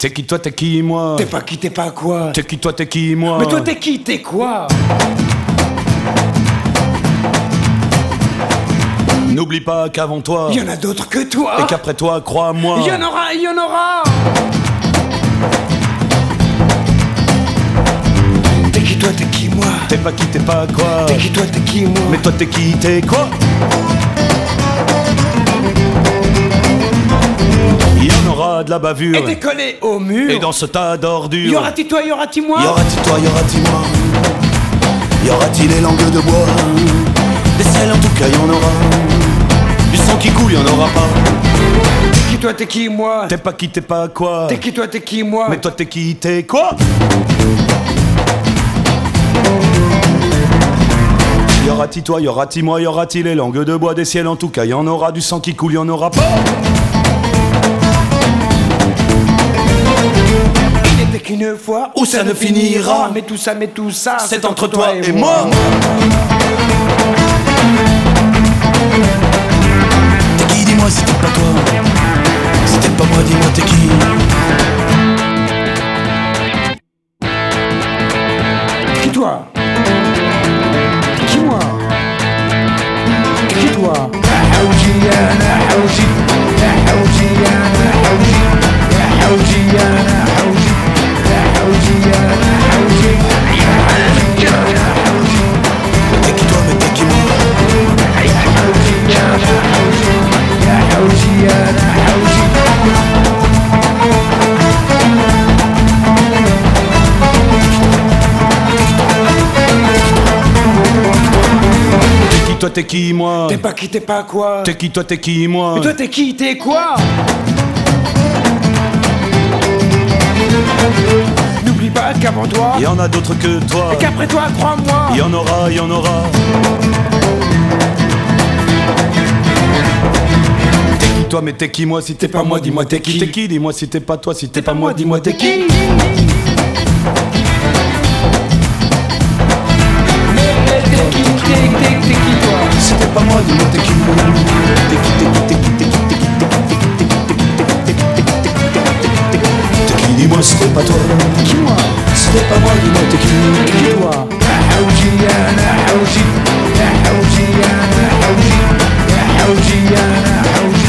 T'es qui toi, t'es qui moi? T'es pas qui, t'es pas quoi? T'es qui toi, t'es qui moi? Mais toi t'es qui, t'es quoi? N'oublie pas qu'avant toi, Y'en a d'autres que toi. et qu'après toi, crois-moi, Y'en aura, y'en aura. T'es qui toi, t'es qui moi? t'es pas qui, t'es pas quoi? T'es qui toi, t'es qui moi? Mais toi t'es qui, t'es quoi? Il y en aura de la bavure, Et t'es collé au mur. et dans ce tas d'ordures, Y'aura-t-il toi, y'aura-t-il moi? y aura-t-il toi, y aura-t-il moi? Y aura-t-il les langues de bois? Des selles en tout cas y en aura. Du sang qui coule y en aura pas. T'es qui toi, t'es qui moi? T'es pas qui, t'es pas quoi? T'es qui toi, t'es qui moi? Mais toi t'es qui, t'es quoi? Y aura-t-il toi, y aura-t-il moi, y aura-t-il les langues de bois? Des ciels en tout cas y en aura. Du sang qui coule y en aura pas. Il n'était qu'une fois où ça ne finira. Mais tout ça, C'est entre toi et moi. T'es qui, dis-moi si t'es pas toi. Si t'es pas moi, dis-moi t'es qui. T'es qui toi? T'es qui moi? T'es qui toi? حوجي أنا حوجي يا حوجي أنا حوجي يا حوجي أنا حوجي يا حوجي أنا حوجي يا حوجي أنا حوجي. T'es qui toi, mais t'es qui moi? يا حوجي أنا حوجي يا حوجي أنا حوجي. T'es qui toi, t'es qui moi? T'es pas qui, t'es pas quoi? T'es qui toi, t'es qui moi? Mais toi t'es qui, t'es quoi? N'oublie pas qu'avant toi, Y en a d'autres que toi. et qu'après toi, crois-moi. Y en aura, y en aura. T'es qui toi, mais t'es qui moi? Si t'es pas moi, dis-moi t'es qui. T'es qui, dis-moi si t'es pas toi. Si t'es pas moi, dis-moi t'es qui. T'es qui toi? Si t'es pas moi, dis-moi t'es qui. T'es qui, t'es qui, t'es qui, t'es qui, t'es qui, t'es qui, t'es qui, t'es qui, t'es qui, t'es qui, t'es qui, t'es qui, dis-moi si t'es pas toi. Qui moi? Si t'es pas moi, dis-moi t'es qui. Qui toi? حوجي أنا حوجي يا حوجي أنا حوجي يا حوجي أنا حوجي